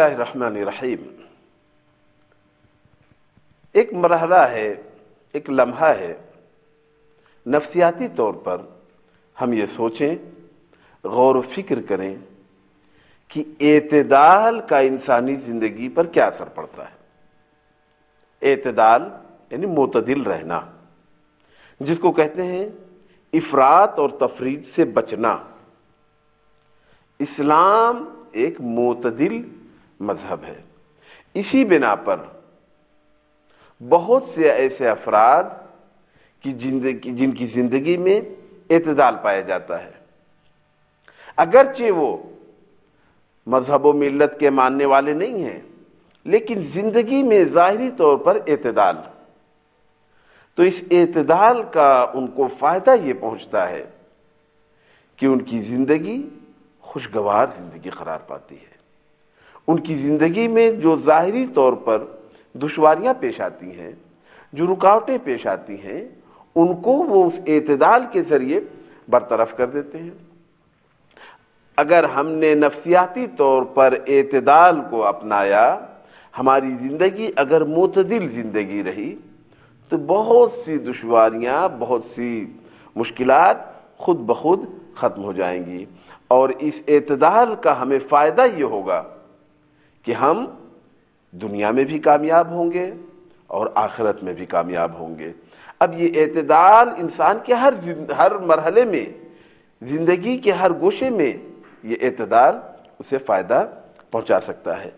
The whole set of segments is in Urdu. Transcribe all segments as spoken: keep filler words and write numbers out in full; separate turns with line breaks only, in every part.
اللہ الرحمن الرحیم. ایک مرحلہ ہے، ایک لمحہ ہے، نفسیاتی طور پر ہم یہ سوچیں، غور و فکر کریں کہ اعتدال کا انسانی زندگی پر کیا اثر پڑتا ہے. اعتدال یعنی معتدل رہنا، جس کو کہتے ہیں افراط اور تفریط سے بچنا. اسلام ایک معتدل مذہب ہے. اسی بنا پر بہت سے ایسے افراد کی زندگی جن کی زندگی میں اعتدال پایا جاتا ہے، اگرچہ وہ مذہب و ملت کے ماننے والے نہیں ہیں، لیکن زندگی میں ظاہری طور پر اعتدال. تو اس اعتدال کا ان کو فائدہ یہ پہنچتا ہے کہ ان کی زندگی خوشگوار زندگی قرار پاتی ہے. ان کی زندگی میں جو ظاہری طور پر دشواریاں پیش آتی ہیں، جو رکاوٹیں پیش آتی ہیں، ان کو وہ اس اعتدال کے ذریعے برطرف کر دیتے ہیں. اگر ہم نے نفسیاتی طور پر اعتدال کو اپنایا، ہماری زندگی اگر معتدل زندگی رہی، تو بہت سی دشواریاں، بہت سی مشکلات خود بخود ختم ہو جائیں گی. اور اس اعتدال کا ہمیں فائدہ یہ ہوگا کہ ہم دنیا میں بھی کامیاب ہوں گے اور آخرت میں بھی کامیاب ہوں گے. اب یہ اعتدال انسان کے ہر ہر مرحلے میں، زندگی کے ہر گوشے میں یہ اعتدال اسے فائدہ پہنچا سکتا ہے.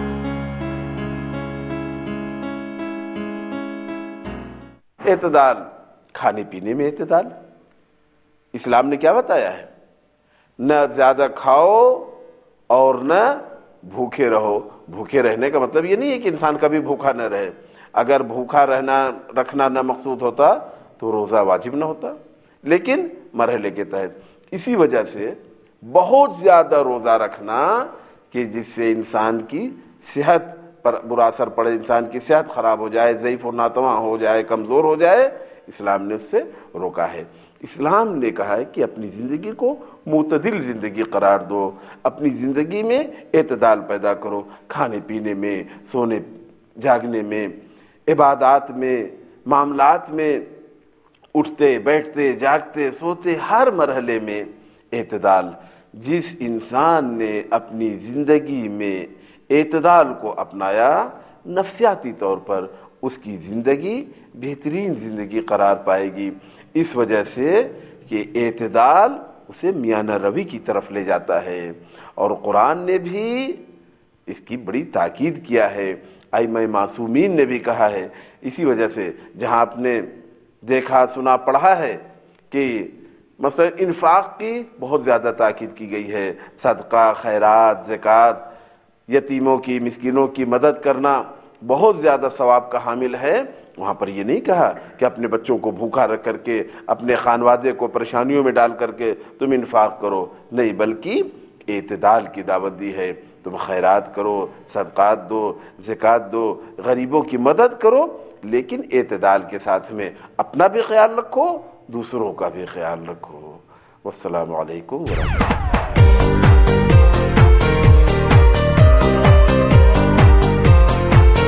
اعتدال، کھانے پینے میں اعتدال. اسلام نے کیا بتایا ہے؟ نہ زیادہ کھاؤ اور نہ بھوکے رہو. بھوکے رہنے کا مطلب یہ نہیں ہے کہ انسان کبھی بھوکا نہ رہے. اگر بھوکا رہنا رکھنا نہ مقصود ہوتا تو روزہ واجب نہ ہوتا، لیکن مرحلے کے تحت. اسی وجہ سے بہت زیادہ روزہ رکھنا کہ جس سے انسان کی صحت پر برا اثر پڑے، انسان کی صحت خراب ہو جائے، ضعیف و ناتواں ہو جائے، کمزور ہو جائے، اسلام نے اس سے روکا ہے. اسلام نے کہا ہے کہ اپنی زندگی کو معتدل زندگی قرار دو، اپنی زندگی میں اعتدال پیدا کرو. کھانے پینے میں، سونے جاگنے میں، عبادات میں، معاملات میں، اٹھتے بیٹھتے جاگتے سوتے ہر مرحلے میں اعتدال. جس انسان نے اپنی زندگی میں اعتدال کو اپنایا، نفسیاتی طور پر اس کی زندگی بہترین زندگی قرار پائے گی. اس وجہ سے کہ اعتدال اسے میانہ روی کی طرف لے جاتا ہے. اور قرآن نے بھی اس کی بڑی تاکید کیا ہے، ائمہ معصومین نے بھی کہا ہے. اسی وجہ سے جہاں آپ نے دیکھا سنا پڑھا ہے کہ مثلا انفاق کی بہت زیادہ تاکید کی گئی ہے، صدقہ، خیرات، زکوٰۃ، یتیموں کی، مسکینوں کی مدد کرنا بہت زیادہ ثواب کا حامل ہے. وہاں پر یہ نہیں کہا کہ اپنے بچوں کو بھوکا رکھ کر کے، اپنے خانوادے کو پریشانیوں میں ڈال کر کے تم انفاق کرو، نہیں، بلکہ اعتدال کی دعوت دی ہے. تم خیرات کرو، صدقات دو، زکوٰۃ دو، غریبوں کی مدد کرو، لیکن اعتدال کے ساتھ میں اپنا بھی خیال رکھو، دوسروں کا بھی خیال رکھو. والسلام علیکم ورحمۃ اللہ.